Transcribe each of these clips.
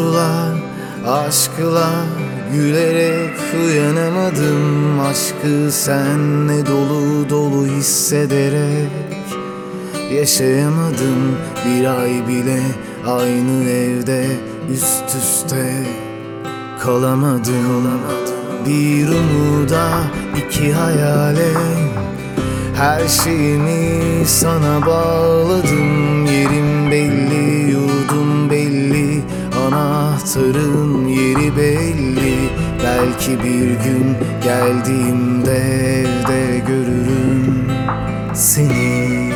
korkular aşkla gülerek uyanamadım. Aşkı senle dolu dolu hissederek yaşayamadım. Bir ay bile aynı evde üst üste kalamadım. Bir umuda iki hayale her şeyimi sana bağladım. Yerim belli, yurdum belli, anahtarın yeri belli. Belki bir gün geldiğimde evde görürüm seni.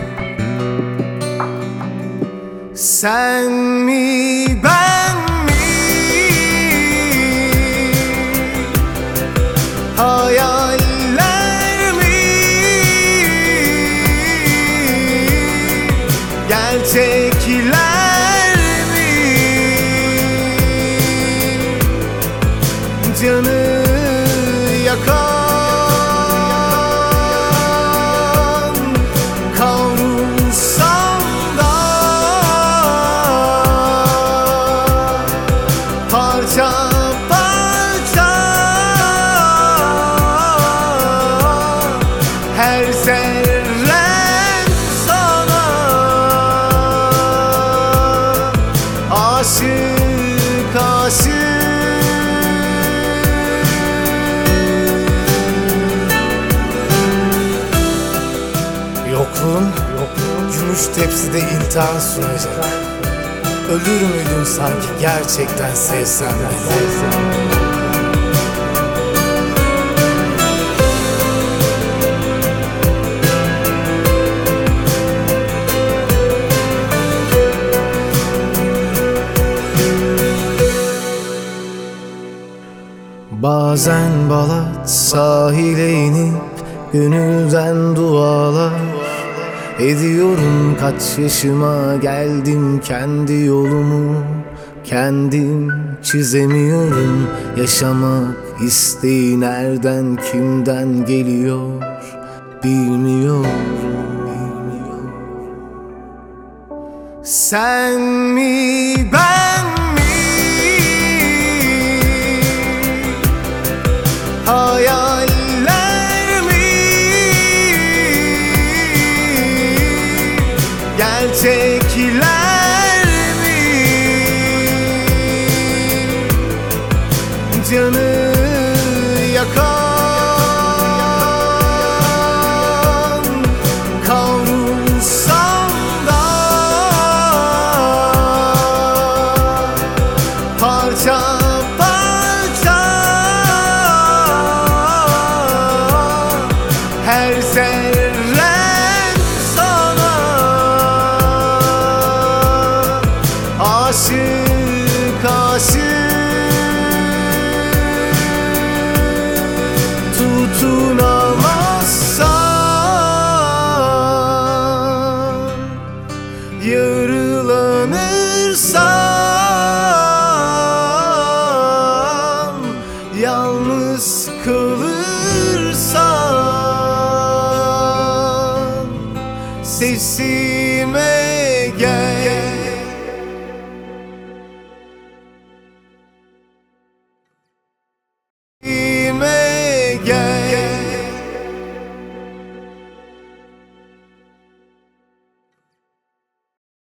Sen mi ben mi? Hayaller mi? Gerçekler mi? Canı yakan kavrulsam da parça parça her zerrem sana aşık aşık. Yokluğun gümüş tepside intihar sunacak. Ölür müydün sanki gerçekten sevsen beni? Bazen Balat sahile inip gönülden dualar ediyorum. Kaç yaşıma geldim, kendi yolumu kendim çizemiyorum. Yaşamak isteği nereden kimden geliyor bilmiyorum. Sen mi ben mi? Hayaller mi? Gerçekler mi? Canı yakan kavrulsam da parça parça her zerrem sana aşık aşık. Tutunamazsan, yarılanırsan, yalnız kalırsan, sessiz